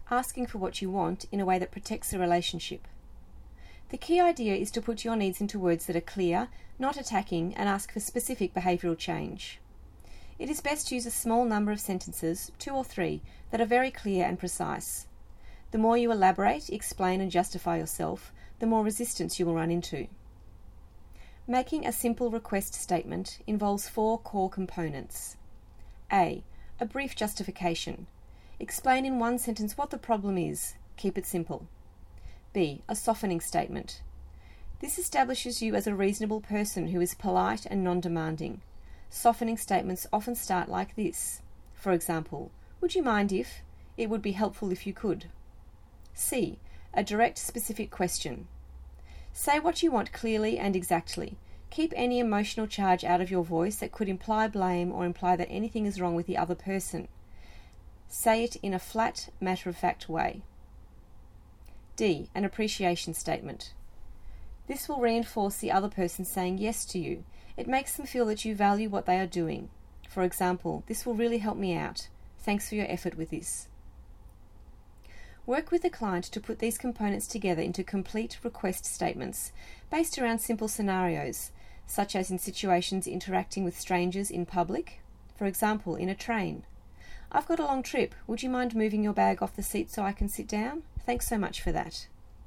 asking for what you want in a way that protects the relationship. The key idea is to put your needs into words that are clear, not attacking, and ask for specific behavioural change. It is best to use a small number of sentences, 2 or 3, that are very clear and precise. The more you elaborate, explain and justify yourself, the more resistance you will run into. Making a simple request statement involves 4 core components. A brief justification. Explain in 1 sentence what the problem is. Keep it simple. B, a softening statement. This establishes you as a reasonable person who is polite and non-demanding. Softening statements often start like this. For example, would you mind if? It would be helpful if you could. C, a direct, specific question. Say what you want clearly and exactly. Keep any emotional charge out of your voice that could imply blame or imply that anything is wrong with the other person. Say it in a flat, matter-of-fact way. D, an appreciation statement. This will reinforce the other person saying yes to you. It makes them feel that you value what they are doing. For example, this will really help me out. Thanks for your effort with this. Work with the client to put these components together into complete request statements based around simple scenarios, such as in situations interacting with strangers in public, for example, in a train. I've got a long trip. Would you mind moving your bag off the seat so I can sit down? Thanks so much for that.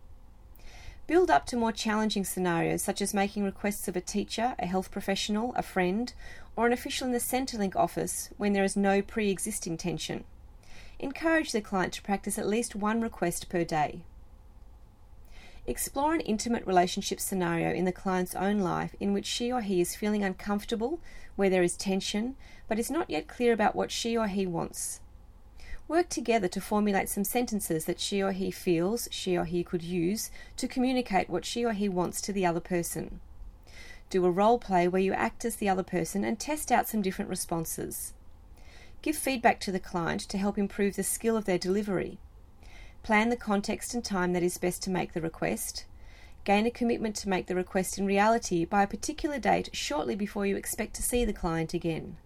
Build up to more challenging scenarios, such as making requests of a teacher, a health professional, a friend, or an official in the Centrelink office when there is no pre-existing tension. Encourage the client to practice at least 1 request per day. Explore an intimate relationship scenario in the client's own life in which she or he is feeling uncomfortable, where there is tension, but is not yet clear about what she or he wants. Work together to formulate some sentences that she or he feels she or he could use to communicate what she or he wants to the other person. Do a role play where you act as the other person and test out some different responses. Give feedback to the client to help improve the skill of their delivery. Plan the context and time that is best to make the request. Gain a commitment to make the request in reality by a particular date shortly before you expect to see the client again.